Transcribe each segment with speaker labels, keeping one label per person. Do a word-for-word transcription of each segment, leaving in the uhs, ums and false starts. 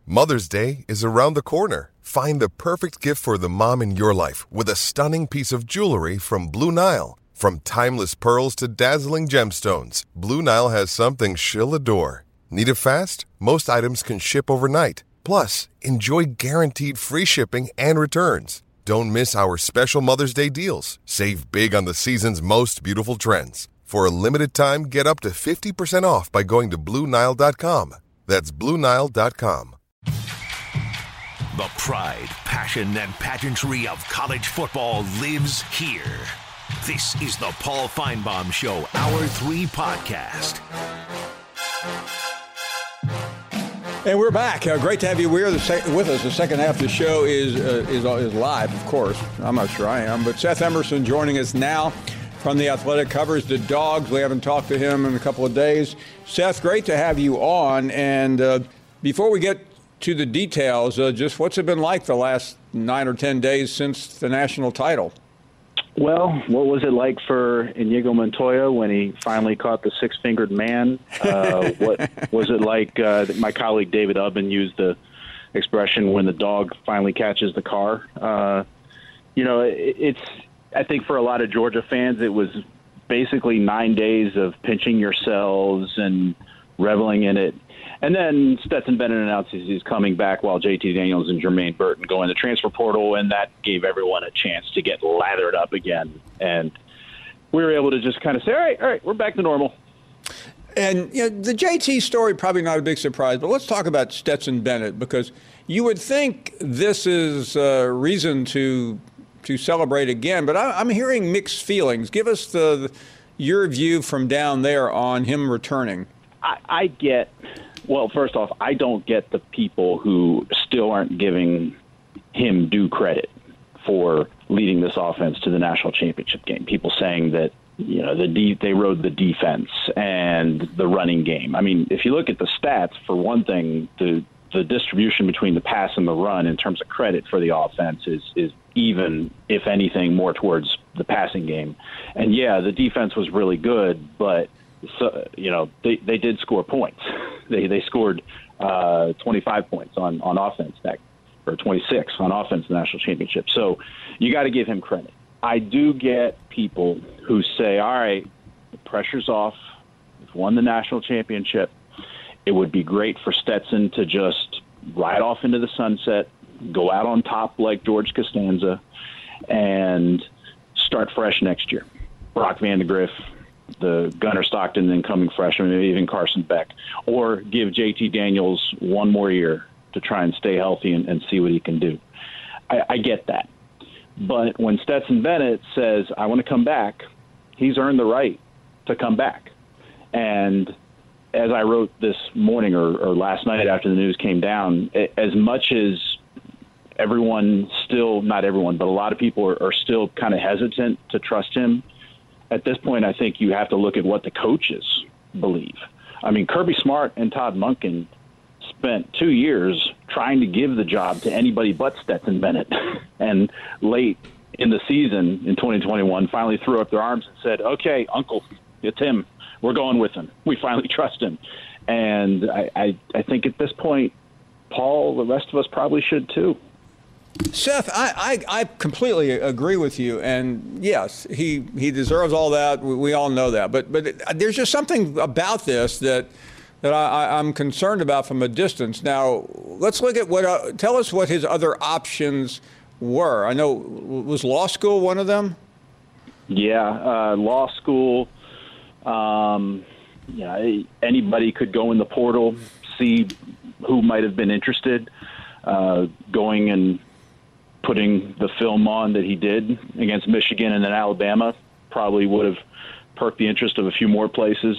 Speaker 1: Mother's Day is around the corner. Find the perfect gift for the mom in your life with a stunning piece of jewelry from Blue Nile. From timeless pearls to dazzling gemstones, Blue Nile has something she'll adore. Need it fast? Most items can ship overnight. Plus, enjoy guaranteed free shipping and returns. Don't miss our special Mother's Day deals. Save big on the season's most beautiful trends. For a limited time, get up to fifty percent off by going to Blue Nile dot com. That's Blue Nile dot com.
Speaker 2: The pride, passion, and pageantry of college football lives here. This is the Paul Finebaum Show, Hour three podcast.
Speaker 3: And we're back. Uh, great to have you here sec- with us. The second half of the show is, uh, is is live, of course. I'm not sure I am. But Seth Emerson joining us now from The Athletic, covers the Dogs. We haven't talked to him in a couple of days. Seth, great to have you on. And uh, before we get to the details, uh, just what's it been like the last nine or ten days since the national title?
Speaker 4: Well, what was it like for Inigo Montoya when he finally caught the six-fingered man? Uh, what was it like? Uh, my colleague David Ubben used the expression when the dog finally catches the car. Uh, you know, it, it's. I think for a lot of Georgia fans, it was basically nine days of pinching yourselves and reveling in it. And then Stetson Bennett announces he's coming back while J T Daniels and Jermaine Burton go in the transfer portal, and that gave everyone a chance to get lathered up again. And we were able to just kind of say, all right, all right, we're back to normal.
Speaker 3: And you know, the J T story, probably not a big surprise, but let's talk about Stetson Bennett, because you would think this is a reason to to celebrate again, but I, I'm hearing mixed feelings. Give us the, the your view from down there on him returning.
Speaker 4: I, I get, well, first off, I don't get the people who still aren't giving him due credit for leading this offense to the national championship game. People saying that, you know, the de- they rode the defense and the running game. I mean, if you look at the stats, for one thing, the the distribution between the pass and the run in terms of credit for the offense is, is even, if anything, more towards the passing game. And, yeah, the defense was really good, but, so, you know, they, they did score points. They they scored uh, twenty-five points on, on offense, that, or twenty-six on offense in the national championship. So you got to give him credit. I do get people who say, all right, the pressure's off. We've won the national championship. It would be great for Stetson to just ride off into the sunset, go out on top like George Costanza, and start fresh next year. Brock Vandegrift, the Gunnar Stockton incoming freshman, maybe even Carson Beck, or give J T Daniels one more year to try and stay healthy and, and see what he can do. I, I get that. But when Stetson Bennett says, I want to come back, he's earned the right to come back. And as I wrote this morning or, or last night after the news came down, as much as everyone still, not everyone, but a lot of people are, are still kind of hesitant to trust him, at this point I think you have to look at what the coaches believe. I mean, Kirby Smart and Todd Monken spent two years trying to give the job to anybody but Stetson Bennett. And late in the season in twenty twenty-one, finally threw up their arms and said, okay, Uncle, it's him. We're going with him. We finally trust him. And I, I, I think at this point, Paul, the rest of us probably should too.
Speaker 3: Seth, I, I, I completely agree with you. And yes, he, he deserves all that. We, we all know that. But but it, there's just something about this that that I, I'm concerned about from a distance. Now, let's look at what, uh, tell us what his other options were. I know, was law school one of them?
Speaker 4: Yeah, uh, law school. Um, yeah, anybody could go in the portal, see who might have been interested, uh, going and putting the film on that he did against Michigan and then Alabama probably would have perked the interest of a few more places.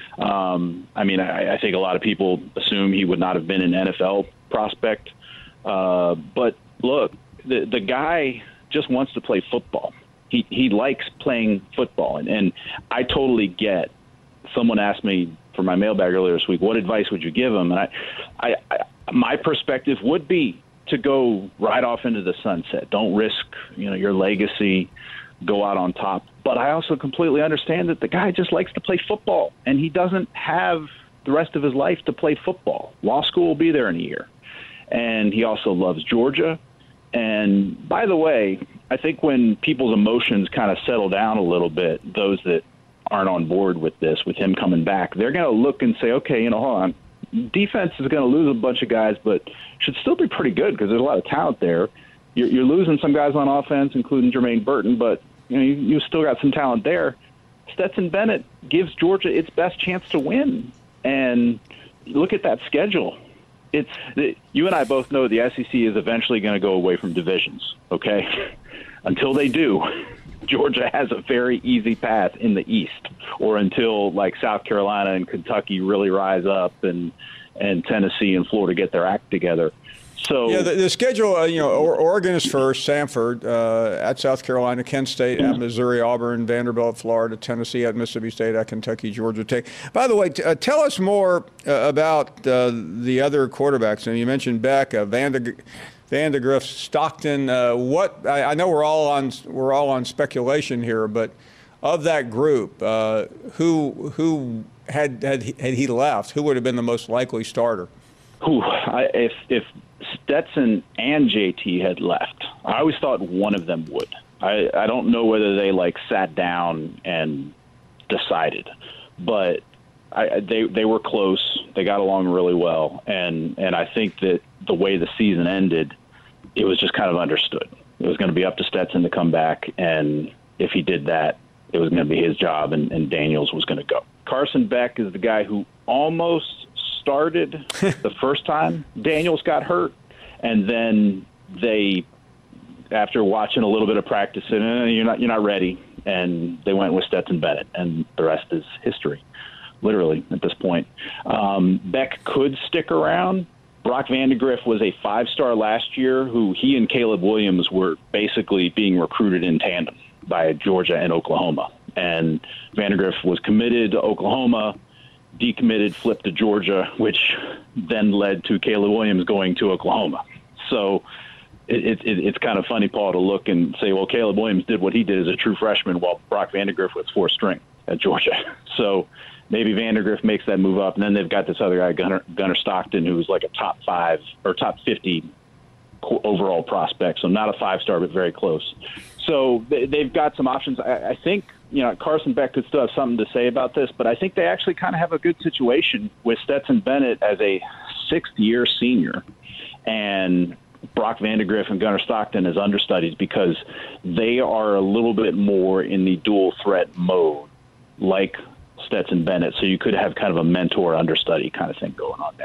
Speaker 4: Um, I mean, I, I think a lot of people assume he would not have been an N F L prospect. Uh, but look, the, the guy just wants to play football. He he likes playing football, and, and I totally get. Someone asked me for my mailbag earlier this week, what advice would you give him? And I, I, I, my perspective would be to go right off into the sunset. Don't risk, you know, your legacy. Go out on top. But I also completely understand that the guy just likes to play football, and he doesn't have the rest of his life to play football. Law school will be there in a year. and he also loves Georgia. And by the way, I think when people's emotions kind of settle down a little bit, those that aren't on board with this, with him coming back, they're going to look and say, okay, you know, hold on. Defense is going to lose a bunch of guys, but should still be pretty good because there's a lot of talent there. You're, you're losing some guys on offense, including Jermaine Burton, but you know you, you've still got some talent there. Stetson Bennett gives Georgia its best chance to win, and look at that schedule. It's you and I both know the S E C is eventually going to go away from divisions. Okay, until they do, Georgia has a very easy path in the East, or until like South Carolina and Kentucky really rise up, and and Tennessee and Florida get their act together. So
Speaker 3: yeah, the, the schedule, uh, you know, Oregon is first, Samford uh, at South Carolina, Kent State at Missouri, Auburn, Vanderbilt, Florida, Tennessee at Mississippi State, at Kentucky, Georgia Tech. By the way, t- uh, tell us more uh, about uh, the other quarterbacks. And you mentioned Beck, uh, Vander, Vandegrift, Stockton. Uh, what I, I know we're all on we're all on speculation here, but of that group, uh, who who had had he, had he left, who would have been the most likely starter?
Speaker 4: Who, I, if if Stetson and J T had left, I always thought one of them would. I, I don't know whether they like sat down and decided, but I, they they were close. They got along really well, and and I think that the way the season ended, it was just kind of understood. It was going to be up to Stetson to come back, and if he did that, it was going to be his job, and, and Daniels was going to go. Carson Beck is the guy who almost started the first time Daniels got hurt, and then they, after watching a little bit of practice, said, eh, "You're not, you're not ready," and they went with Stetson Bennett, and the rest is history, literally at this point. Um, Beck could stick around. Brock Vandegrift was a five-star last year, who he and Caleb Williams were basically being recruited in tandem by Georgia and Oklahoma, and Vandegrift was committed to Oklahoma, decommitted, flipped to Georgia, which then led to Caleb Williams going to Oklahoma. So it, it, it's kind of funny, Paul, to look and say, well, Caleb Williams did what he did as a true freshman while Brock Vandegrift was fourth string at Georgia. So maybe Vandegrift makes that move up, and then they've got this other guy, Gunnar, Gunnar Stockton, who's like a top five or top fifty overall prospect, so not a five-star, but very close. So they, they've got some options. I, I think, you know, Carson Beck could still have something to say about this, but I think they actually kind of have a good situation with Stetson Bennett as a sixth-year senior and Brock Vandegrift and Gunnar Stockton as understudies, because they are a little bit more in the dual threat mode, like Stetson Bennett. So you could have kind of a mentor understudy kind of thing going on there.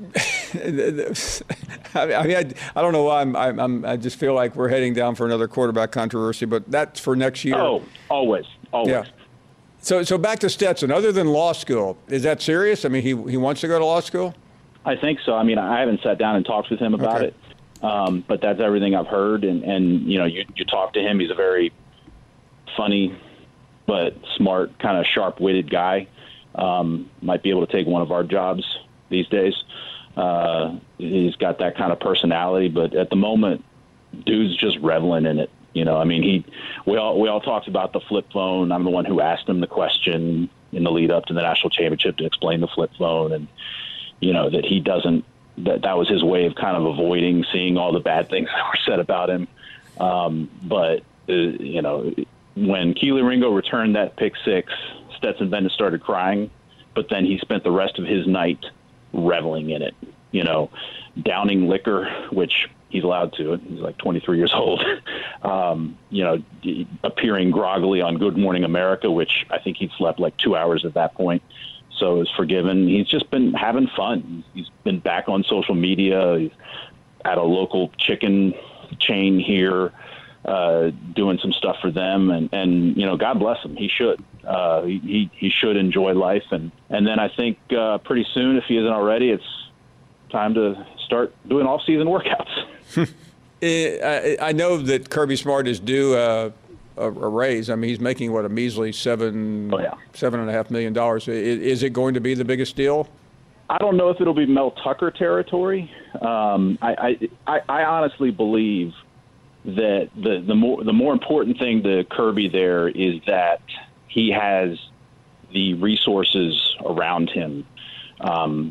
Speaker 3: I mean, I, I don't know why I'm, I'm, I just feel like we're heading down for another quarterback controversy, but that's for next year.
Speaker 4: Oh, always, always. Yeah.
Speaker 3: So, so back to Stetson. Other than law school, is that serious? I mean, he he wants to go to law school?
Speaker 4: I think so. I mean, I haven't sat down and talked with him about
Speaker 3: okay.
Speaker 4: it, um, but that's everything I've heard. And, and you know, you, you talk to him. He's a very funny but smart, kind of sharp-witted guy. Um, might be able to take one of our jobs these days. Uh, he's got that kind of personality, but at the moment, dude's just reveling in it. You know, I mean, he, we all, we all talked about the flip phone. I'm the one who asked him the question in the lead up to the national championship to explain the flip phone. And, you know, that he doesn't, that that was his way of kind of avoiding seeing all the bad things that were said about him. Um, but, uh, you know, when Kelee Ringo returned that pick six, Stetson Bennett started crying, but then he spent the rest of his night reveling in it, you know, downing liquor, which he's allowed to. He's like twenty-three years old. um, you know, appearing groggily on Good Morning America, which I think he'd slept like two hours at that point. So is forgiven. He's just been having fun. He's been back on social media. He's at a local chicken chain here, uh, doing some stuff for them. And, and, you know, God bless him. He should. Uh, he, he should enjoy life. And, and then I think uh, pretty soon, if he isn't already, it's time to start doing off-season workouts.
Speaker 3: I, I know that Kirby Smart is due uh, a, a raise. I mean, he's making, what, a measly seven,
Speaker 4: oh, yeah.
Speaker 3: seven and a half million dollars. Is, is it going to be the biggest deal?
Speaker 4: I don't know if it'll be Mel Tucker territory. Um, I, I, I honestly believe that the, the more the more important thing to Kirby there is that he has the resources around him um,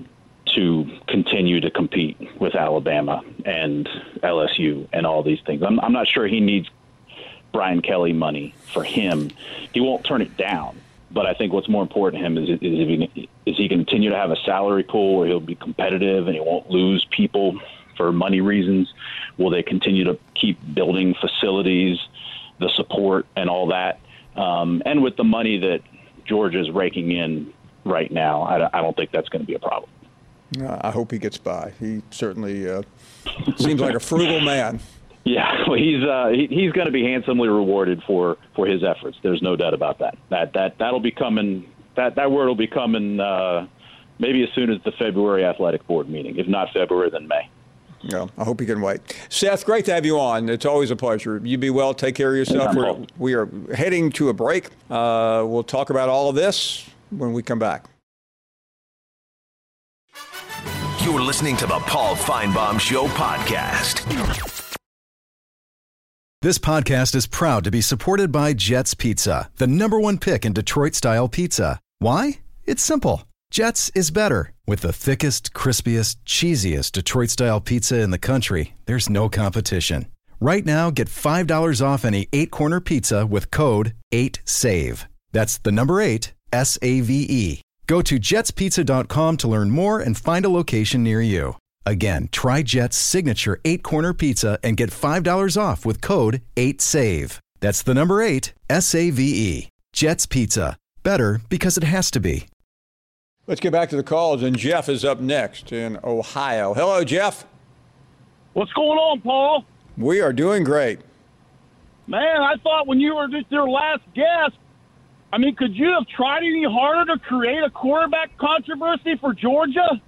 Speaker 4: to continue to compete with Alabama and L S U and all these things. I'm, I'm not sure he needs Brian Kelly money for him. He won't turn it down. But I think what's more important to him is, is, if he, is he continue to have a salary pool where he'll be competitive and he won't lose people for money reasons? Will they continue to keep building facilities, the support, and all that? Um, and with the money that Georgia's raking in right now, I, I don't think that's going to be a problem.
Speaker 3: I hope he gets by. He certainly uh, seems like a frugal man.
Speaker 4: Yeah, well, he's uh, he, he's going to be handsomely rewarded for, for his efforts. There's no doubt about that. That that that'll be coming. That that word will be coming uh, maybe as soon as the February athletic board meeting. If not February, then May.
Speaker 3: Yeah, I hope he can wait. Seth, great to have you on. It's always a pleasure. You be well. Take care of yourself. We're, we are heading to a break. Uh, we'll talk about all of this when we come back.
Speaker 2: You're listening to the Paul Finebaum Show podcast.
Speaker 5: This podcast is proud to be supported by Jets Pizza, the number one pick in Detroit-style pizza. Why? It's simple. Jets is better. With the thickest, crispiest, cheesiest Detroit-style pizza in the country, there's no competition. Right now, get five dollars off any eight-corner pizza with code eight save. That's the number eight, S A V E. Go to jets pizza dot com to learn more and find a location near you. Again, try Jet's signature eight-corner pizza and get five dollars off with code eight save. That's the number eight, S A V E. Jet's Pizza. Better because it has to be.
Speaker 3: Let's get back to the calls, and Jeff is up next in Ohio. Hello, Jeff.
Speaker 6: What's going on, Paul?
Speaker 3: We are doing great.
Speaker 6: Man, I thought when you were just your last guest, I mean, could you have tried any harder to create a quarterback controversy for Georgia?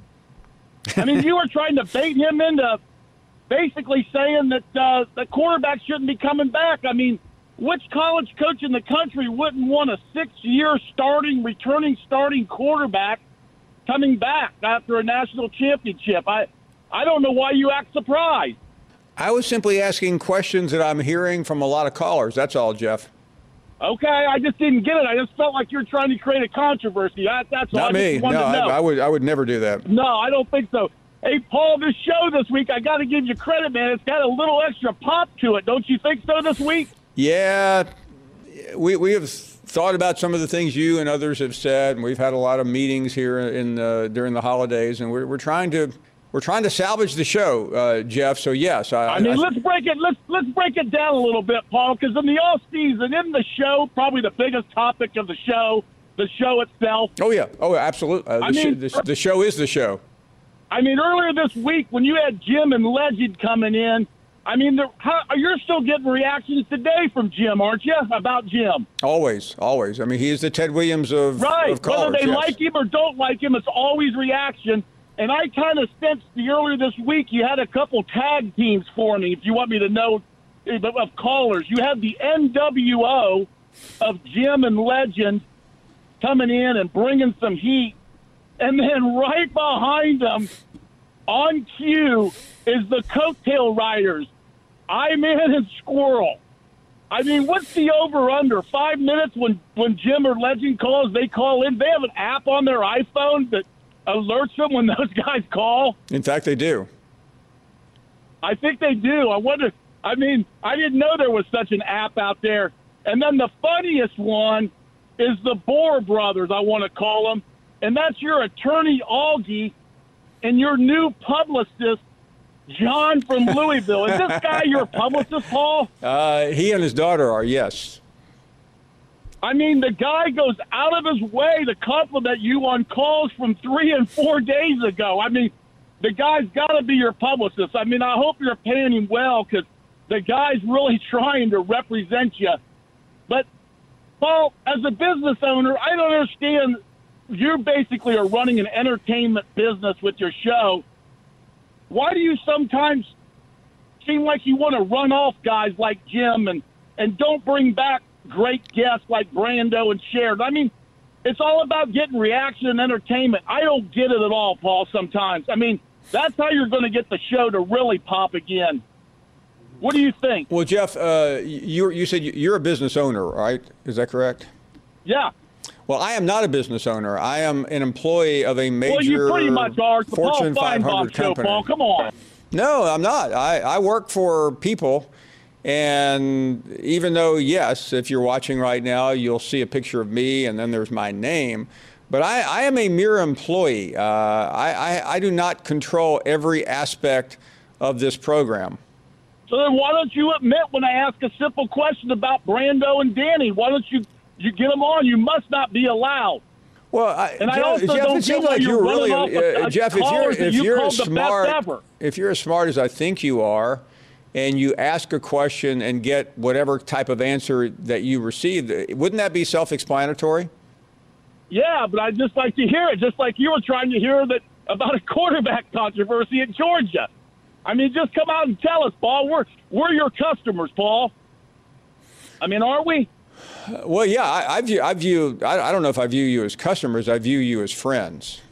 Speaker 6: I mean, you were trying to bait him into basically saying that uh, the quarterback shouldn't be coming back. I mean, which college coach in the country wouldn't want a six-year starting, returning starting quarterback coming back after a national championship? I, I don't know why you act surprised.
Speaker 3: I was simply asking questions that I'm hearing from a lot of callers. That's all, Jeff.
Speaker 6: Okay, I just didn't get it. I just felt like you're trying to create a controversy. That, that's all.
Speaker 3: Not
Speaker 6: I
Speaker 3: me.
Speaker 6: just wanted
Speaker 3: No,
Speaker 6: to know.
Speaker 3: I, I would. I would never do that.
Speaker 6: No, I don't think so. Hey, Paul, this show this week, I got to give you credit, man. It's got a little extra pop to it. Don't you think so this week?
Speaker 3: Yeah, we we have thought about some of the things you and others have said, and we've had a lot of meetings here in uh, during the holidays, and we're we're trying to we're trying to salvage the show, uh, Jeff. So yes, I,
Speaker 6: I mean,
Speaker 3: I,
Speaker 6: let's break it. Let's let's break it down a little bit, Paul, because in the off season, in the show, probably the biggest topic of the show, the show itself.
Speaker 3: Oh yeah, oh absolutely. Uh, the,
Speaker 6: I mean,
Speaker 3: sh- the, the show is the show.
Speaker 6: I mean, earlier this week when you had Jim and Legend coming in, I mean, how, you're still getting reactions today from Jim, aren't you? About Jim.
Speaker 3: Always, always. I mean, he is the Ted Williams of
Speaker 6: right.
Speaker 3: of callers.
Speaker 6: Whether they
Speaker 3: yes.
Speaker 6: like him or don't like him, it's always reaction. And I kind of sensed the earlier this week you had a couple tag teams forming, if you want me to know, of callers. You had the N W O of Jim and Legend coming in and bringing some heat. And then right behind them, on cue, is the coattail riders, I-Man and Squirrel. I mean, what's the over-under? Five minutes when, when Jim or Legend calls, they call in. They have an app on their iPhone that alerts them when those guys call.
Speaker 3: In fact, they do.
Speaker 6: I think they do. I wonder. I mean, I didn't know there was such an app out there. And then the funniest one is the Bohr brothers, I want to call them. And that's your attorney, Augie, and your new publicist, John from Louisville. Is this guy your publicist, Paul?
Speaker 3: Uh, he and his daughter are, yes.
Speaker 6: I mean, the guy goes out of his way to compliment you on calls from three and four days ago. I mean, the guy's got to be your publicist. I mean, I hope you're paying him well because the guy's really trying to represent you. But, Paul, as a business owner, I don't understand. You basically are running an entertainment business with your show. Why do you sometimes seem like you want to run off guys like Jim and, and don't bring back great guests like Brando and Sheridan? I mean, it's all about getting reaction and entertainment. I don't get it at all, Paul, sometimes. I mean, that's how you're going to get the show to really pop again. What do you think?
Speaker 3: Well, Jeff, uh, you, you said you're a business owner, right? Is that correct?
Speaker 6: Yeah.
Speaker 3: Well, I am not a business owner. I am an employee of a major
Speaker 6: well, you pretty much are. The
Speaker 3: Fortune
Speaker 6: Paul
Speaker 3: five hundred
Speaker 6: Feinbaum show,
Speaker 3: company.
Speaker 6: Paul, come on.
Speaker 3: No, I'm not. I, I work for people. And even though, yes, if you're watching right now, you'll see a picture of me and then there's my name. But I, I am a mere employee. Uh, I, I, I do not control every aspect of this program.
Speaker 6: So then why don't you admit when I ask a simple question about Brando and Danny? Why don't you, you get them on? You must not be allowed.
Speaker 3: Well, I,
Speaker 6: and
Speaker 3: Jeff,
Speaker 6: I also
Speaker 3: Jeff,
Speaker 6: don't
Speaker 3: it seems
Speaker 6: get
Speaker 3: like
Speaker 6: you're
Speaker 3: you're really,
Speaker 6: running off
Speaker 3: uh,
Speaker 6: a, a
Speaker 3: Jeff, if you're, if
Speaker 6: you
Speaker 3: you're as
Speaker 6: the
Speaker 3: smart,
Speaker 6: best ever.
Speaker 3: if you're as smart as I think you are, and you ask a question and get whatever type of answer that you receive, wouldn't that be self-explanatory?
Speaker 6: Yeah, but I'd just like to hear it, just like you were trying to hear that about a quarterback controversy at Georgia. I mean, just come out and tell us, Paul. We're we're your customers, Paul. I mean, aren't we?
Speaker 3: Well, yeah, I, I view I view I, I don't know if I view you as customers. I view you as friends.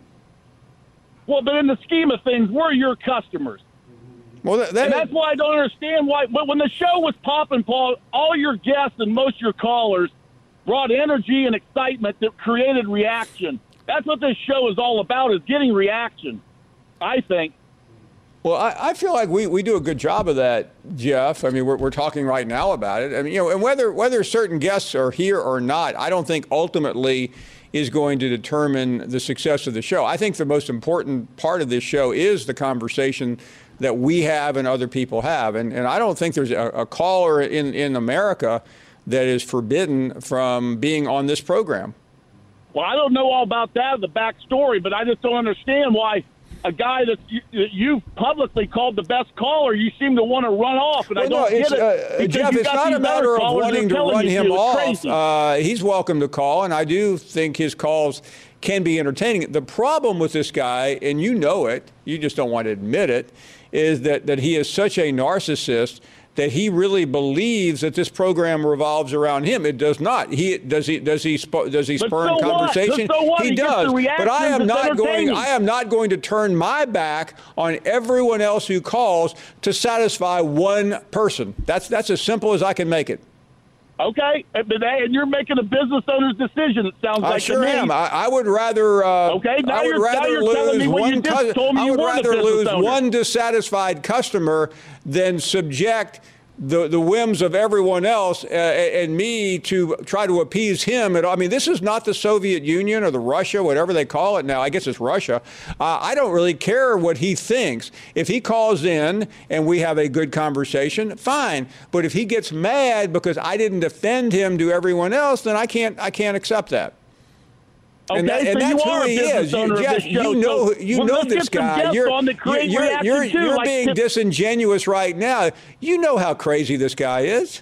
Speaker 6: Well, but in the scheme of things, we're your customers.
Speaker 3: Well, that, that
Speaker 6: and that's why I don't understand why. But when the show was popping, Paul, all your guests and most of your callers brought energy and excitement that created reaction. That's what this show is all about, is getting reaction, I think.
Speaker 3: Well, I, I feel like we, we do a good job of that, Jeff. I mean, we're, we're talking right now about it. I mean, you know, and whether whether certain guests are here or not, I don't think ultimately is going to determine the success of the show. I think the most important part of this show is the conversation that we have and other people have. And, and I don't think there's a, a caller in, in America that is forbidden from being on this program.
Speaker 6: Well, I don't know all about that, the backstory, but I just don't understand why a guy that you, you've publicly called the best caller, you seem to want to run off, and well, I don't
Speaker 3: no,
Speaker 6: get it.
Speaker 3: Uh, Jeff, it's not a matter of wanting to run him off. Uh, he's welcome to call, and I do think his calls can be entertaining. The problem with this guy, and you know it, you just don't want to admit it, is that, that he is such a narcissist that he really believes that this program revolves around him. It does not. He does he does he does he spurn
Speaker 6: so
Speaker 3: conversation?
Speaker 6: So what?
Speaker 3: He,
Speaker 6: he
Speaker 3: does. But I am not going. I am not going to turn my back on everyone else who calls to satisfy one person. That's that's as simple as I can make it.
Speaker 6: Okay, and you're making a business owner's decision. It sounds like
Speaker 3: I sure
Speaker 6: to me.
Speaker 3: am. I, I would rather. Uh,
Speaker 6: okay, now
Speaker 3: I would
Speaker 6: you're,
Speaker 3: rather
Speaker 6: now you're telling me
Speaker 3: lose
Speaker 6: when
Speaker 3: one.
Speaker 6: you just told me
Speaker 3: I
Speaker 6: you
Speaker 3: would
Speaker 6: weren't a
Speaker 3: rather
Speaker 6: business
Speaker 3: lose
Speaker 6: owner.
Speaker 3: one dissatisfied customer than subject the the whims of everyone else uh, and me to try to appease him. I mean, this is not the Soviet Union or the Russia, whatever they call it now. I guess it's Russia. Uh, I don't really care what he thinks. If he calls in and we have a good conversation, fine. But if he gets mad because I didn't defend him to everyone else, then I can't I can't accept that.
Speaker 6: Okay,
Speaker 3: and, that,
Speaker 6: so
Speaker 3: and that's
Speaker 6: you
Speaker 3: who
Speaker 6: are
Speaker 3: he
Speaker 6: a business
Speaker 3: is.
Speaker 6: owner
Speaker 3: You, Jeff,
Speaker 6: of this show,
Speaker 3: you know,
Speaker 6: so
Speaker 3: you
Speaker 6: well,
Speaker 3: know
Speaker 6: let's
Speaker 3: this
Speaker 6: get some
Speaker 3: guy.
Speaker 6: guests
Speaker 3: You're,
Speaker 6: on that create
Speaker 3: you're,
Speaker 6: reaction
Speaker 3: you're,
Speaker 6: too,
Speaker 3: you're
Speaker 6: like
Speaker 3: being
Speaker 6: Tip-
Speaker 3: disingenuous right now. You know how crazy this guy is.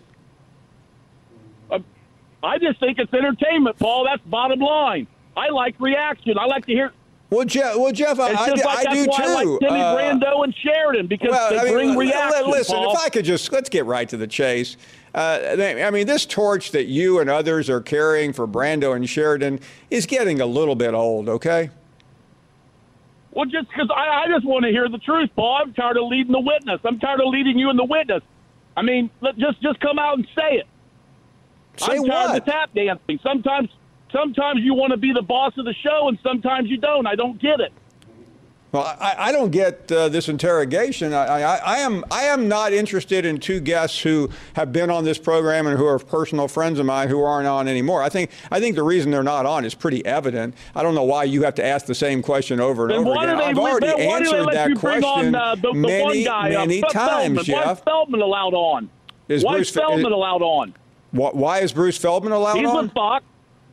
Speaker 6: Uh, I just think it's entertainment, Paul. That's bottom line. I like reaction. I like to hear.
Speaker 3: Well, Jeff, well, Jeff, I,
Speaker 6: It's just
Speaker 3: I,
Speaker 6: like,
Speaker 3: I do
Speaker 6: that's why
Speaker 3: too.
Speaker 6: I like Timmy
Speaker 3: Uh,
Speaker 6: Brando and Sheridan because
Speaker 3: well,
Speaker 6: they
Speaker 3: I mean,
Speaker 6: bring
Speaker 3: l-
Speaker 6: reaction.
Speaker 3: Listen,
Speaker 6: Paul.
Speaker 3: if I could just let's get right to the chase. Uh, I mean, this torch that you and others are carrying for Brando and Sheridan is getting a little bit old. Okay.
Speaker 6: Well, just because I, I just want to hear the truth, Paul. I'm tired of leading the witness. I'm tired of leading you in the witness. I mean, let, just just come out and say it.
Speaker 3: Say
Speaker 6: I'm tired
Speaker 3: what?
Speaker 6: of tap dancing. Sometimes, sometimes you want to be the boss of the show, and sometimes you don't. I don't get it.
Speaker 3: Well, I, I don't get uh, this interrogation. I, I, I am I am not interested in two guests who have been on this program and who are personal friends of mine who aren't on anymore. I think I think the reason they're not on is pretty evident. I don't know why you have to ask the same question over and
Speaker 6: Then
Speaker 3: over
Speaker 6: why
Speaker 3: again.
Speaker 6: do they,
Speaker 3: I've already
Speaker 6: then why do they
Speaker 3: answered
Speaker 6: let
Speaker 3: that
Speaker 6: you bring
Speaker 3: question
Speaker 6: on, uh, the, the
Speaker 3: many,
Speaker 6: one guy,
Speaker 3: many
Speaker 6: uh,
Speaker 3: times,
Speaker 6: Feldman. Why is
Speaker 3: Jeff.
Speaker 6: Feldman allowed on?
Speaker 3: Is
Speaker 6: Why
Speaker 3: Bruce
Speaker 6: is Feldman
Speaker 3: is,
Speaker 6: allowed on?
Speaker 3: Why is Bruce Feldman allowed
Speaker 6: He's
Speaker 3: on?
Speaker 6: with Fox.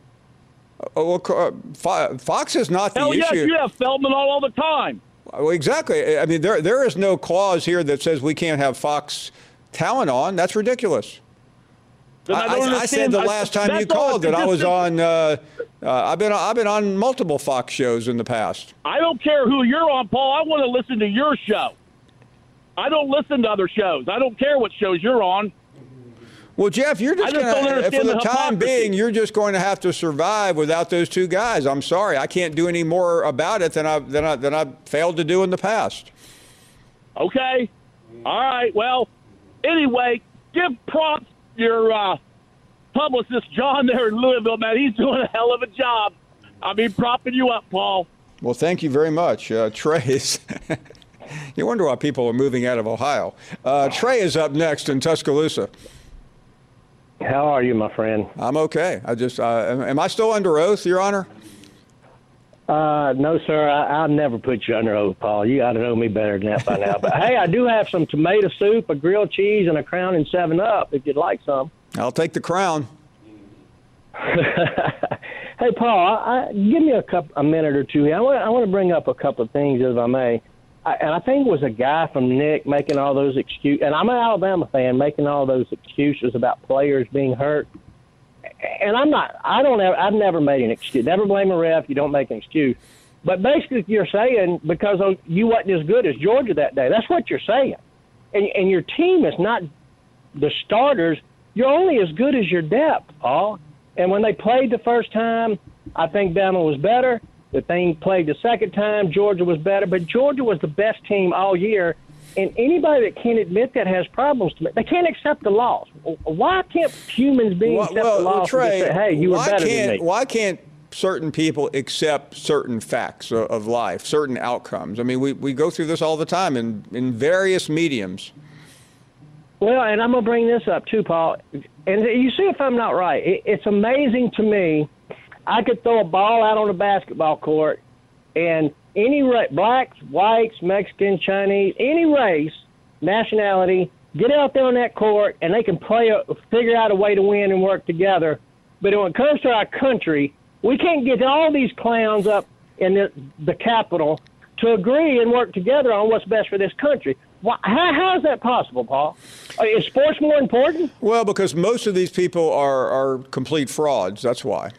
Speaker 3: Oh, well, uh, Fox is not the
Speaker 6: Hell
Speaker 3: issue.
Speaker 6: yes, you have Feldman on all the time.
Speaker 3: Well, exactly. I mean, there there is no clause here that says we can't have Fox talent on. That's ridiculous.
Speaker 6: Then I,
Speaker 3: I,
Speaker 6: don't
Speaker 3: I said the
Speaker 6: understand.
Speaker 3: last time
Speaker 6: That's
Speaker 3: you
Speaker 6: all
Speaker 3: called
Speaker 6: it's
Speaker 3: that I was
Speaker 6: just-
Speaker 3: on. Uh, uh, I've been I've been on multiple Fox shows in the past.
Speaker 6: I don't care who you're on, Paul. I want to listen to your show. I don't listen to other shows. I don't care what shows you're on.
Speaker 3: Well, Jeff, you're just,
Speaker 6: I just
Speaker 3: gonna,
Speaker 6: don't
Speaker 3: for
Speaker 6: understand
Speaker 3: the,
Speaker 6: the
Speaker 3: time
Speaker 6: hypocrisy.
Speaker 3: being, you're just going to have to survive without those two guys. I'm sorry, I can't do any more about it than I than I than I've failed to do in the past.
Speaker 6: Okay. All right. Well, anyway, give props your uh, publicist, John, there in Louisville, man, he's doing a hell of a job. I mean, propping you up, Paul.
Speaker 3: Well, thank you very much. Uh, Trey is – you wonder why people are moving out of Ohio. Uh, Trey is up next in Tuscaloosa.
Speaker 7: How are you, my friend?
Speaker 3: I'm okay. I just uh, – am I still under oath, Your Honor?
Speaker 7: Uh, no, sir. I, I'll never put you under oath, Paul. You ought to know me better than that by now. But, hey, I do have some tomato soup, a grilled cheese, and a Crown and seven up if you'd like some.
Speaker 3: I'll take the Crown.
Speaker 7: Hey, Paul, I, I, give me a, couple, a minute or two here. I want, I want to bring up a couple of things, if I may. I, and I think it was a guy from Nick making all those excuses. And I'm an Alabama fan, making all those excuses about players being hurt. And I'm not, I don't ever, I've never made an excuse. Never blame a ref. You don't make an excuse. But basically you're saying because you wasn't as good as Georgia that day. That's what you're saying. And, and your team is not the starters. You're only as good as your depth, Paul. And when they played the first time, I think Bama was better. The thing played the second time, Georgia was better. But Georgia was the best team all year. And anybody that can't admit that has problems. To they can't accept the loss. Why can't humans beings accept
Speaker 3: well,
Speaker 7: the loss
Speaker 3: well, Trey,
Speaker 7: and just say, hey, you were better than me?
Speaker 3: Why can't certain people accept certain facts of, of life, certain outcomes? I mean, we, we go through this all the time in, in various mediums.
Speaker 7: Well, and I'm going to bring this up too, Paul. And you see if I'm not right. It, it's amazing to me. I could throw a ball out on a basketball court and any ra- blacks, whites, Mexicans, Chinese, any race, nationality, get out there on that court and they can play, a, figure out a way to win and work together. But when it comes to our country, we can't get all these clowns up in the, the Capitol to agree and work together on what's best for this country. Why, how, how is that possible, Paul? Is sports more important?
Speaker 3: Well, because most of these people are, are complete frauds. That's why.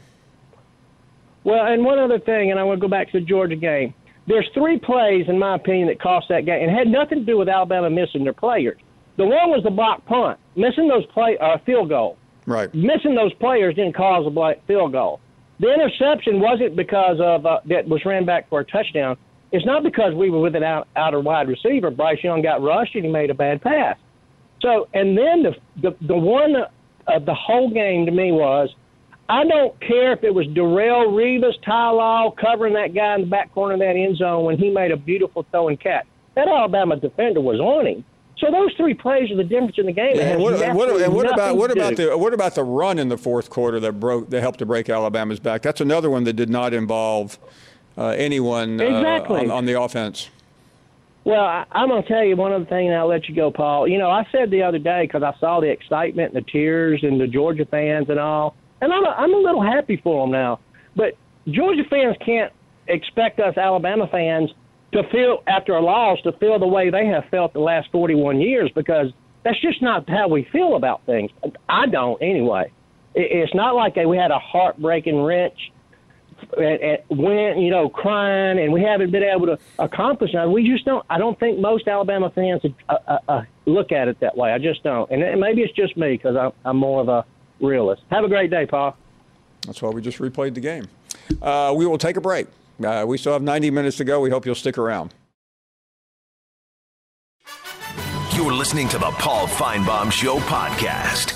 Speaker 7: Well, and one other thing, and I want to go back to the Georgia game. There's three plays, in my opinion, that cost that game, and had nothing to do with Alabama missing their players. The one was the block punt. Missing those play, uh, field goal. Right. Missing those players didn't cause a black field goal. The interception wasn't because of uh, that was ran back for a touchdown. It's not because we were with an out, outer wide receiver. Bryce Young got rushed and he made a bad pass. So, and then the the, the one of the whole game to me was, I don't care if it was Darrelle Revis, Ty Law covering that guy in the back corner of that end zone when he made a beautiful throw and catch. That Alabama defender was on him. So those three plays are the difference in the game.
Speaker 3: Yeah, and what, what, and what about what about the what about the run in the fourth quarter that broke that helped to break Alabama's back? That's another one that did not involve uh, anyone uh,
Speaker 7: exactly.
Speaker 3: on, on the offense.
Speaker 7: Well, I, I'm going to tell you one other thing, and I'll let you go, Paul. You know, I said the other day, because I saw the excitement and the tears and the Georgia fans and all, and I'm a, I'm a little happy for them now. But Georgia fans can't expect us Alabama fans to feel, after a loss, to feel the way they have felt the last forty-one years, because that's just not how we feel about things. I don't, anyway. It, it's not like we had a heartbreaking wrench and, and went, you know, crying, and we haven't been able to accomplish that. We just don't. I don't think most Alabama fans uh, uh, uh, look at it that way. I just don't. And, and maybe it's just me because I'm, I'm more of a realist. Have a great day, Paul.
Speaker 3: That's why we just replayed the game. Uh, we will take a break. Uh, we still have ninety minutes to go. We hope you'll stick around.
Speaker 2: You're listening to the Paul Feinbaum Show podcast.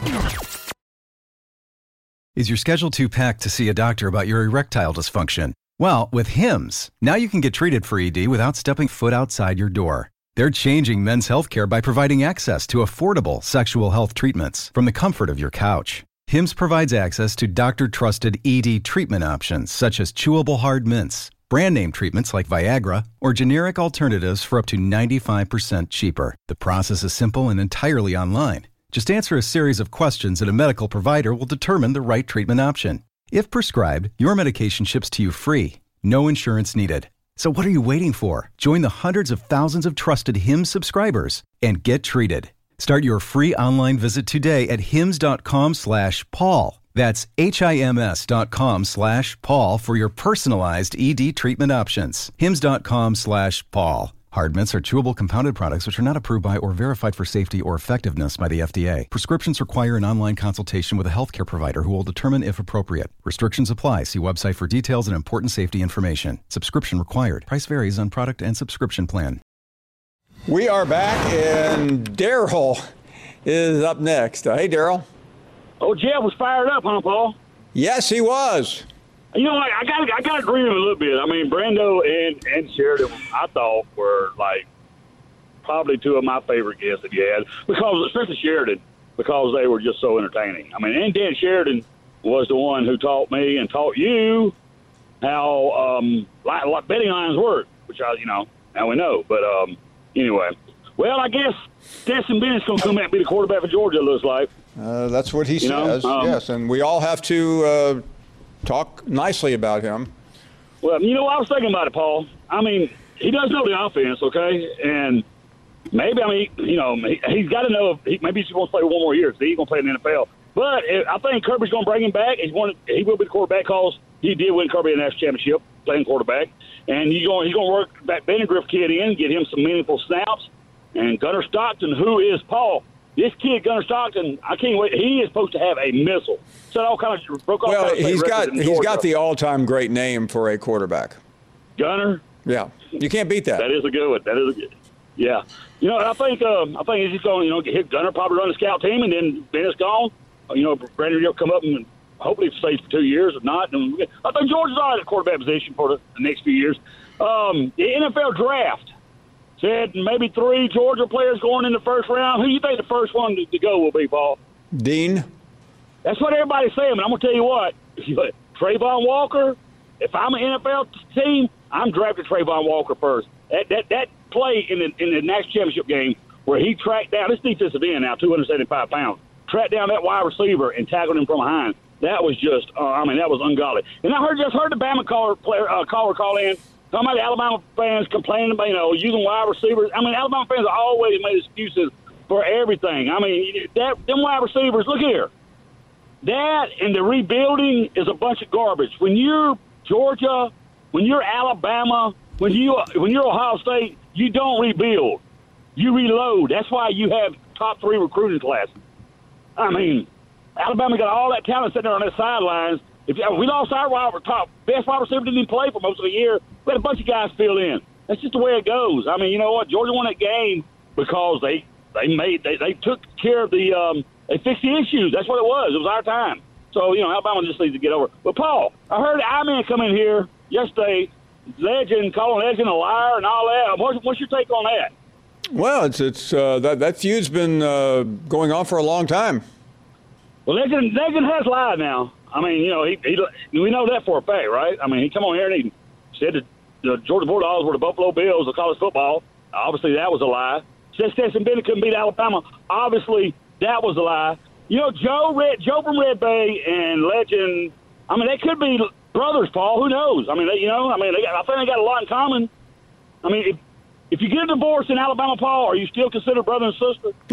Speaker 5: Is your schedule too packed to see a doctor about your erectile dysfunction? Well, with Hims, now you can get treated for E D without stepping foot outside your door. They're changing men's healthcare by providing access to affordable sexual health treatments from the comfort of your couch. Hims provides access to doctor-trusted E D treatment options such as chewable hard mints, brand name treatments like Viagra, or generic alternatives for up to ninety-five percent cheaper. The process is simple and entirely online. Just answer a series of questions and a medical provider will determine the right treatment option. If prescribed, your medication ships to you free, no insurance needed. So what are you waiting for? Join the hundreds of thousands of trusted Hims subscribers and get treated. Start your free online visit today at hims.com slash Paul. That's H-I-M-S dot com slash Paul for your personalized E D treatment options. Hims.com slash Paul. Hard mints are chewable compounded products which are not approved by or verified for safety or effectiveness by the F D A. Prescriptions require an online consultation with a healthcare provider who will determine if appropriate. Restrictions apply. See website for details and important safety information. Subscription required. Price varies on product and subscription plan.
Speaker 3: We are back, and Daryl is up next. Uh, hey, Daryl.
Speaker 8: Oh, Jeff was fired up, huh, Paul?
Speaker 3: Yes, he was.
Speaker 8: You know, I got I got to agree with him a little bit. I mean, Brando and, and Sheridan, I thought, were like probably two of my favorite guests that you had, because especially Sheridan, because they were just so entertaining. I mean, and Dan Sheridan was the one who taught me and taught you how um, like, like betting lines work, which I, you know, now we know. But um, anyway, well, I guess Stetson Bennett's going to come out and be the quarterback for Georgia, it looks like.
Speaker 3: Uh, that's what he
Speaker 8: You know,
Speaker 3: says,
Speaker 8: um,
Speaker 3: yes, and we all have to uh, talk nicely about him.
Speaker 8: Well, you know, I was thinking about it, Paul. I mean, he does know the offense, okay? And maybe, I mean, you know, he, he's got to know if he, maybe he's going to play one more year. So he's going to play in the N F L. But if, I think Kirby's going to bring him back. He's going to, he will be the quarterback because he did win Kirby a national championship playing quarterback. And he's going, he's going to work that Benegriff kid in, get him some meaningful snaps. And Gunnar Stockton, who is Paul, this kid, Gunnar Stockton, I can't wait. He is supposed to have a missile. So all kind of broke off.
Speaker 3: Well,
Speaker 8: kind of
Speaker 3: he's got
Speaker 8: in
Speaker 3: he's
Speaker 8: Georgia.
Speaker 3: got the all-time great name for a quarterback.
Speaker 8: Gunnar.
Speaker 3: Yeah, you can't beat that.
Speaker 8: That is a good one. That is a good. Yeah, you know, I think um, I think he's just going. You know, hit Gunnar probably run the scout team, and then Bennett's gone. You know, Brandon will come up and hopefully stays for two years. If not, then I think Georgia's all right at quarterback position for the, the next few years. Um, the N F L draft said maybe three Georgia players going in the first round. Who do you think the first one to, to go will be, Paul?
Speaker 3: Dean.
Speaker 8: That's what everybody's saying, but I'm going to tell you what. Trayvon Walker, if I'm an N F L team, I'm drafting Trayvon Walker first. That that that play in the in the national championship game where he tracked down, this defensive end now, two hundred seventy-five pounds, tracked down that wide receiver and tackled him from behind. That was just, uh, I mean, that was ungodly. And I heard just heard the Bama caller, player, uh, caller call in. Some of the Alabama fans complaining about, you know, using wide receivers. I mean, Alabama fans have always made excuses for everything. I mean, that them wide receivers, look here. That and the rebuilding is a bunch of garbage. When you're Georgia, when you're Alabama, when you when you're Ohio State, you don't rebuild. You reload. That's why you have top three recruiting classes. I mean, Alabama got all that talent sitting there on their sidelines. If we lost our wide top best wide receiver, didn't even play for most of the year. We had a bunch of guys fill in. That's just the way it goes. I mean, you know what? Georgia won that game because they they made they, they took care of the um, they fixed the issues. That's what it was. It was our time. So you know, Alabama just needs to get over it. But Paul, I heard I-Man come in here yesterday, Legend calling Legend a liar and all that. What's, what's your take on that?
Speaker 3: Well, it's it's uh, that that feud's been uh, going on for a long time.
Speaker 8: Well, Legend Legend has lied now. I mean, you know, he, he we know that for a fact, right? I mean, he come on here and he said that the Georgia Bulldogs were the Buffalo Bills of college football. Obviously, that was a lie. Said Stetson Bennett couldn't beat Alabama. Obviously, that was a lie. You know, Joe Red, Joe from Red Bay and Legend, I mean, they could be brothers, Paul. Who knows? I mean, they, you know, I mean, they got, I think they got a lot in common. I mean, if, if you get a divorce in Alabama, Paul, are you still considered brother and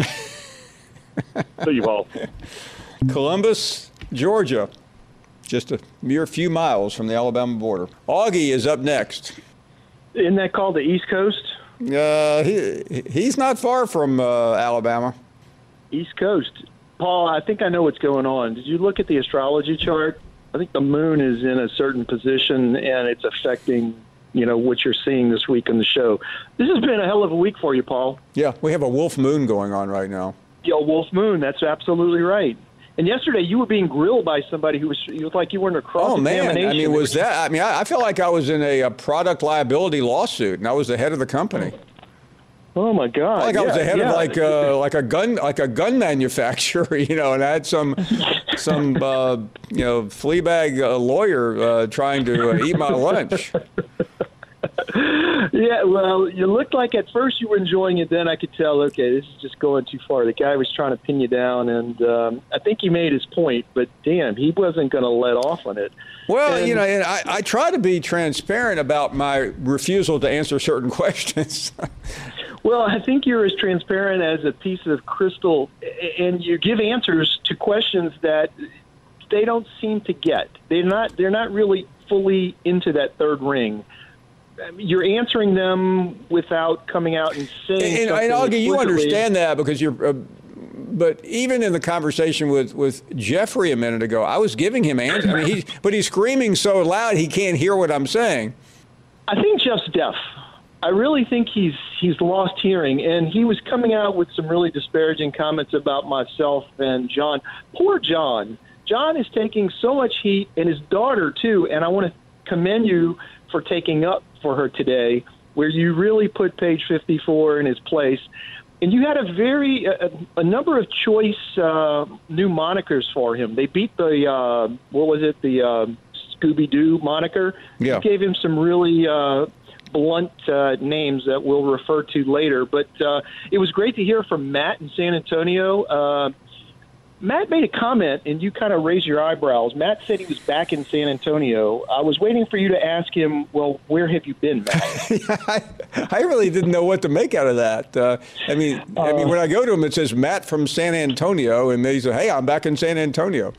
Speaker 8: sister? See you, Paul.
Speaker 3: Columbus, Georgia, just a mere few miles from the Alabama border. Augie is up next.
Speaker 9: Isn't that called the East Coast?
Speaker 3: Uh, he he's not far from uh, Alabama.
Speaker 9: East Coast. Paul, I think I know what's going on. Did you look at the astrology chart? I think the moon is in a certain position, and it's affecting, you know, what you're seeing this week in the show. This has been a hell of a week for you, Paul.
Speaker 3: Yeah, we have a wolf moon going on right now.
Speaker 9: Yeah, wolf moon. That's absolutely right. And yesterday, you were being grilled by somebody who was, you looked like you were in a cross-examination.
Speaker 3: Oh, man. I mean, was that, I mean, I, I felt like I was in a, a product liability lawsuit, and I was the head of the company.
Speaker 9: Oh, my God.
Speaker 3: I like
Speaker 9: yeah,
Speaker 3: I was the head
Speaker 9: yeah.
Speaker 3: of like uh, like a gun like a gun manufacturer, you know, and I had some some uh, you know fleabag uh, lawyer uh, trying to uh, eat my lunch.
Speaker 9: Yeah, well, you looked like at first you were enjoying it. Then I could tell, okay, this is just going too far. The guy was trying to pin you down, and um, I think he made his point. But damn, he wasn't going to let off on it.
Speaker 3: Well,
Speaker 9: and,
Speaker 3: you know, and I, I try to be transparent about my refusal to answer certain questions.
Speaker 9: Well, I think you're as transparent as a piece of crystal, and you give answers to questions that they don't seem to get. They're not. They're not really fully into that third ring. You're answering them without coming out and saying.
Speaker 3: And, and Augie, you understand that because you're. Uh, but even in the conversation with, with Jeffrey a minute ago, I was giving him answers. I mean, he's, but he's screaming so loud he can't hear what I'm saying.
Speaker 9: I think Jeff's deaf. I really think he's he's lost hearing, and he was coming out with some really disparaging comments about myself and John. Poor John. John is taking so much heat, and his daughter, too, and I want to commend you for taking up for her today, where you really put page fifty-four in his place. And you had a very a, a number of choice uh, new monikers for him. They beat the, uh, what was it, the uh, Scooby-Doo moniker.
Speaker 3: Yeah.
Speaker 9: You gave him some really uh, blunt uh, names that we'll refer to later. But uh, it was great to hear from Matt in San Antonio. Uh, Matt made a comment, and you kind of raised your eyebrows. Matt said he was back in San Antonio. I was waiting for you to ask him, well, where have you been, Matt?
Speaker 3: yeah, I, I really didn't know what to make out of that. Uh, I mean, uh, I mean, when I go to him, it says Matt from San Antonio, and they say, hey, I'm back in San Antonio.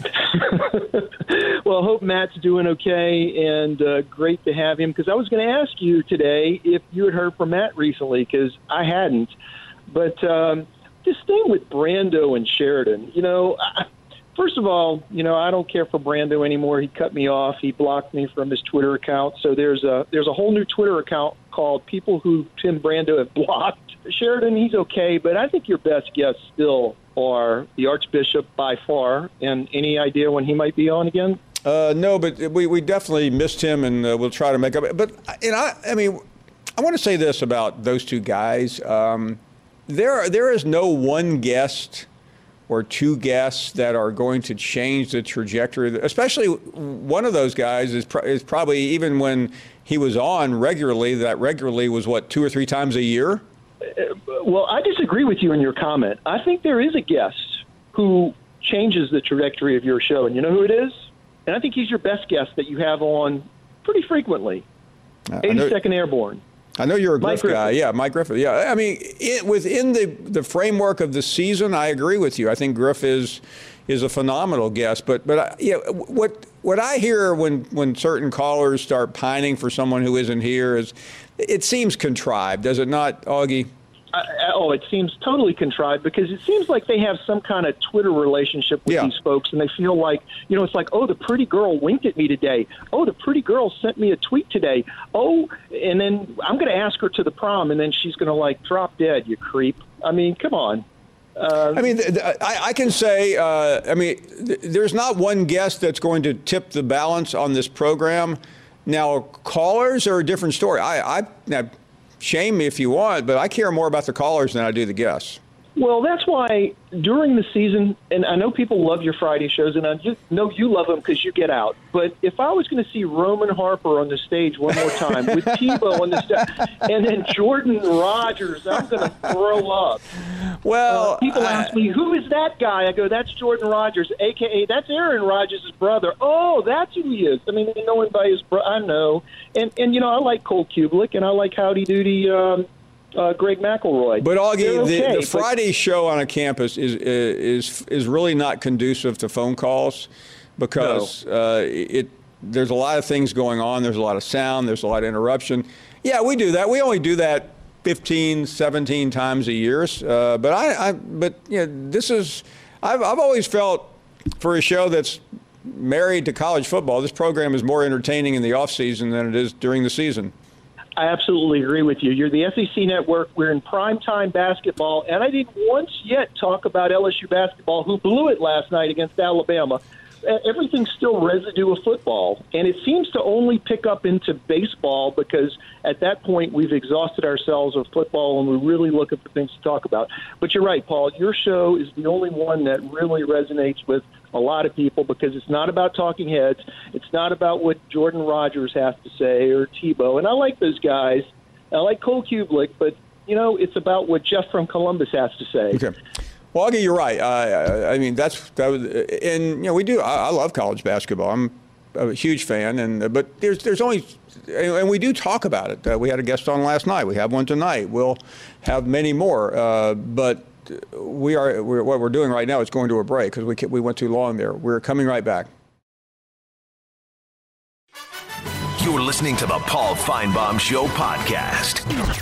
Speaker 9: Well, I hope Matt's doing okay, and uh, great to have him, because I was going to ask you today if you had heard from Matt recently, because I hadn't. But um, this thing with Brando and Sheridan, you know, I, first of all, you know, I don't care for Brando anymore. He cut me off. He blocked me from his Twitter account. So there's a there's a whole new Twitter account called People Who Tim Brando Have Blocked. Sheridan, he's okay, but I think your best guests still are the Archbishop by far. And any idea when he might be on again?
Speaker 3: Uh, no, but we, we definitely missed him, and uh, we'll try to make up. But and I, I mean, I want to say this about those two guys. Um, there, there is no one guest or two guests that are going to change the trajectory. Especially one of those guys is, pro- is probably, even when he was on regularly, that regularly was what, two or three times a year?
Speaker 9: Well, I disagree with you in your comment. I think there is a guest who changes the trajectory of your show, and you know who it is? And I think he's your best guest that you have on pretty frequently. eighty-second Airborne.
Speaker 3: I know you're a
Speaker 9: Mike
Speaker 3: Griff guy.
Speaker 9: Griffith.
Speaker 3: Yeah, Mike Griffith. Yeah, I mean, it, within the, the framework of the season, I agree with you. I think Griff is is a phenomenal guest. But but I, yeah, what what I hear when when certain callers start pining for someone who isn't here is, it seems contrived, does it not, Augie?
Speaker 9: I, oh, it seems totally contrived, because it seems like they have some kind of Twitter relationship with
Speaker 3: Yeah.
Speaker 9: these folks, and they feel like, you know, it's like, oh, the pretty girl winked at me today. Oh, the pretty girl sent me a tweet today. Oh, and then I'm going to ask her to the prom, and then she's going to, like, drop dead, you creep. I mean, come on. Uh,
Speaker 3: I mean, th- th- I, I can say, uh, I mean, th- there's not one guest that's going to tip the balance on this program. Now, callers are a different story. I, I now, shame me if you want, but I care more about the callers than I do the guests.
Speaker 9: Well, that's why during the season, and I know people love your Friday shows, and I just know you love them because you get out. But if I was going to see Roman Harper on the stage one more time with Tebow on the stage, and then Jordan Rodgers, I'm going to throw up.
Speaker 3: Well,
Speaker 9: uh, people
Speaker 3: I,
Speaker 9: ask me, who is that guy? I go, that's Jordan Rodgers, a k a that's Aaron Rodgers' brother. Oh, that's who he is. I mean, they know him by his brother. I know. And, and, you know, I like Cole Kubelik, and I like Howdy Doody um, Uh, Greg McElroy.
Speaker 3: But Augie,
Speaker 9: okay,
Speaker 3: the, the
Speaker 9: but-
Speaker 3: Friday show on a campus is is is really not conducive to phone calls, because no. uh, it there's a lot of things going on. There's a lot of sound. There's a lot of interruption. Yeah, we do that. We only do that fifteen, seventeen times a year. Uh, but I, I but you know, this is I've I've always felt, for a show that's married to college football, this program is more entertaining in the off season than it is during the season.
Speaker 9: I absolutely agree with you. You're the S E C Network. We're in primetime basketball, and I didn't once yet talk about L S U basketball, who blew it last night against Alabama. Everything's still residue of football, and it seems to only pick up into baseball, because at that point we've exhausted ourselves of football and we're really looking for things to talk about. But you're right, Paul. Your show is the only one that really resonates with a lot of people, because it's not about talking heads. It's not about what Jordan Rodgers has to say or Tebow. And I like those guys. I like Cole Kubelik, but, you know, it's about what Jeff from Columbus has to say.
Speaker 3: Okay. Well, Augie, you're right. I, I mean, that's that was, and you know, we do. I, I love college basketball. I'm a huge fan, and but there's there's only, and we do talk about it. Uh, we had a guest on last night. We have one tonight. We'll have many more. Uh, but we are we're, what we're doing right now is going to a break, because we we went too long there. We're coming right back.
Speaker 2: You're listening to the Paul Feinbaum Show podcast.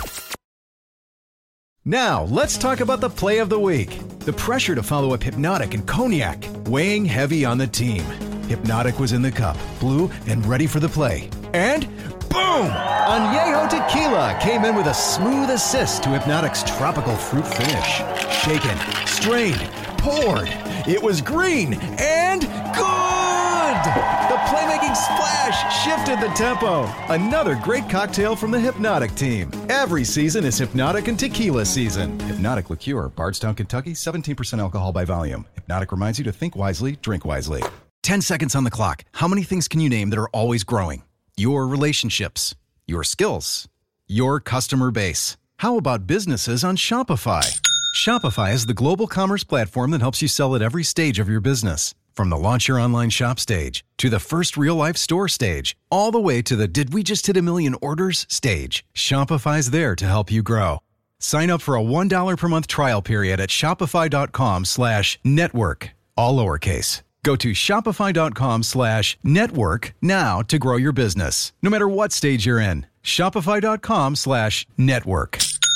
Speaker 5: Now, let's talk about the play of the week. The pressure to follow up Hypnotic and Cognac, weighing heavy on the team. Hypnotic was in the cup, blue, and ready for the play. And boom! Añejo Tequila came in with a smooth assist to Hypnotic's tropical fruit finish. Shaken, strained, poured. It was green and good! The playmaking splash shifted the tempo. Another great cocktail from the Hypnotic team. Every season is Hypnotic and Tequila season. Hypnotic Liqueur, Bardstown, Kentucky, seventeen percent alcohol by volume. Hypnotic reminds you to think wisely, drink wisely. Ten seconds on the clock. How many things can you name that are always growing? Your relationships, your skills, your customer base. How about businesses on Shopify? Shopify is the global commerce platform that helps you sell at every stage of your business. From the launch your online shop stage, to the first real-life store stage, all the way to the did we just hit a million orders stage, Shopify's there to help you grow. Sign up for a one dollar per month trial period at shopify.com slash network, all lowercase. Go to shopify.com slash network now to grow your business, no matter what stage you're in. Shopify.com slash network.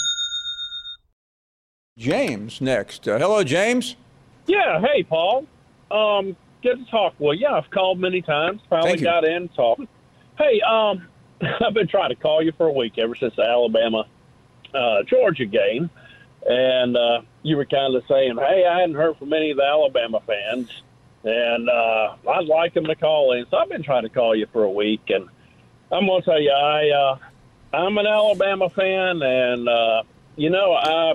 Speaker 3: James next. Uh, hello, James.
Speaker 6: Yeah, hey, Paul. Um, good to talk. Well, yeah, I've called many times. Finally got in and talked. Hey, um, I've been trying to call you for a week ever since the Alabama uh, Georgia game, and uh, you were kind of saying, hey, I hadn't heard from any of the Alabama fans, and uh, I'd like them to call in. So I've been trying to call you for a week, and I'm going to tell you, I, uh, I'm an Alabama fan, and, uh, you know, I,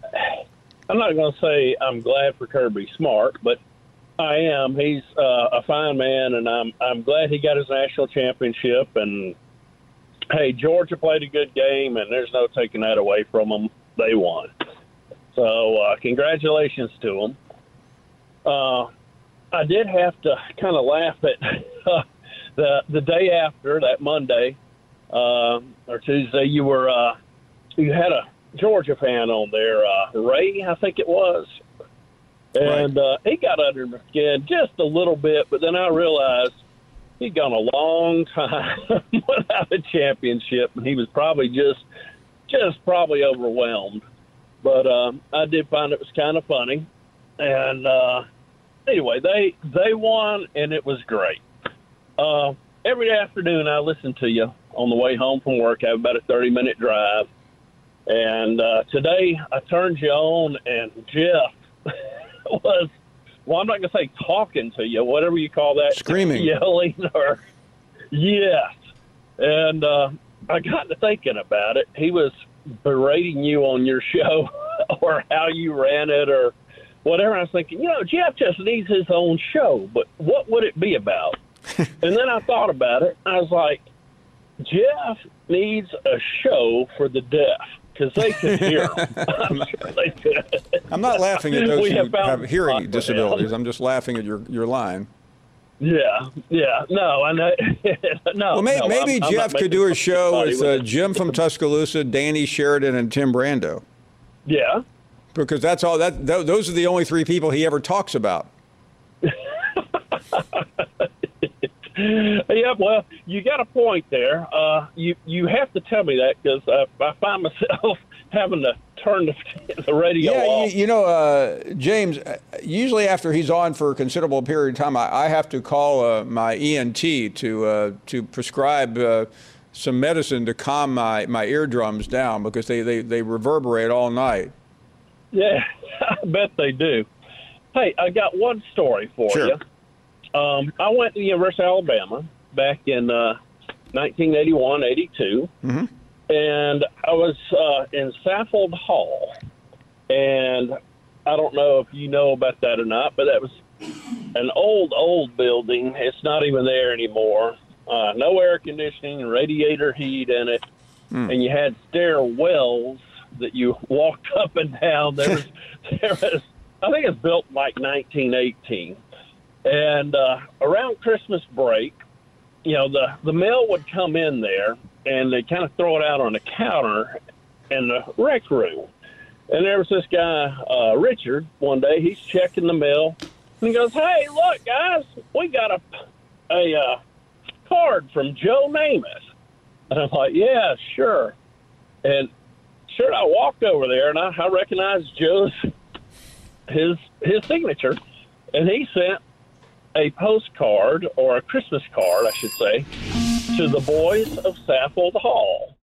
Speaker 6: I'm not going to say I'm glad for Kirby Smart, but I am. He's uh, a fine man, and I'm I'm glad he got his national championship. And, hey, Georgia played a good game, and there's no taking that away from them. They won. So uh, congratulations to them. Uh, I did have to kind of laugh at uh, the the day after, that Monday uh, or Tuesday, you were uh, you had a Georgia fan on there, uh, Ray, I think it was. And right. uh, he got under my skin just a little bit, but then I realized he'd gone a long time without a championship, and he was probably just just probably overwhelmed. But um, I did find it was kind of funny. And uh, anyway, they they won, and it was great. Uh, every afternoon I listen to you on the way home from work. I have about a thirty-minute drive. And uh, today I turned you on, and Jeff was, well, I'm not going to say talking to you, whatever you call that.
Speaker 3: Screaming.
Speaker 6: Yelling or, yes. And uh, I got to thinking about it. He was berating you on your show or how you ran it or whatever. I was thinking, you know, Jeff just needs his own show, but what would it be about? And then I thought about it. I was like, Jeff needs a show for the deaf. Because they could hear them. I'm sure they could.
Speaker 3: I'm not laughing at those
Speaker 6: we
Speaker 3: who
Speaker 6: have,
Speaker 3: have hearing disabilities. I'm just laughing at your, your line.
Speaker 6: Yeah, yeah. No, I know. no.
Speaker 3: Well, may,
Speaker 6: no,
Speaker 3: maybe
Speaker 6: I'm,
Speaker 3: Jeff
Speaker 6: I'm
Speaker 3: could do a show with uh,
Speaker 6: with
Speaker 3: Jim from Tuscaloosa, Danny Sheridan, and Tim Brando.
Speaker 6: Yeah.
Speaker 3: Because that's all. That th- those are the only three people he ever talks about.
Speaker 6: Yeah, well, you got a point there. Uh, you you have to tell me that because uh, I find myself having to turn the, the radio
Speaker 3: yeah,
Speaker 6: off.
Speaker 3: You, you know, uh, James, usually after he's on for a considerable period of time, I, I have to call uh, my E N T to uh, to prescribe uh, some medicine to calm my, my eardrums down because they, they, they reverberate all night.
Speaker 6: Yeah, I bet they do. Hey, I got one story for
Speaker 3: sure.
Speaker 6: you. Um, I went to the University of Alabama back in uh, nineteen eighty-one, eighty-two,
Speaker 3: mm-hmm.
Speaker 6: and I was uh, in Saffold Hall, and I don't know if you know about that or not, but that was an old, old building. It's not even there anymore. Uh, no air conditioning, radiator heat in it, mm. and you had stairwells that you walked up and down. There was, there was I think it's built like nineteen eighteen. And uh, around Christmas break, you know, the, the mail would come in there, and they'd kind of throw it out on the counter in the rec room. And there was this guy, uh, Richard, one day, he's checking the mail, and he goes, hey, look, guys, we got a, a uh, card from Joe Namath. And I'm like, yeah, sure. And sure, I walked over there, and I, I recognized Joe's, his his signature, and he sent a postcard, or a Christmas card, I should say,
Speaker 10: to the boys of Saffold Hall.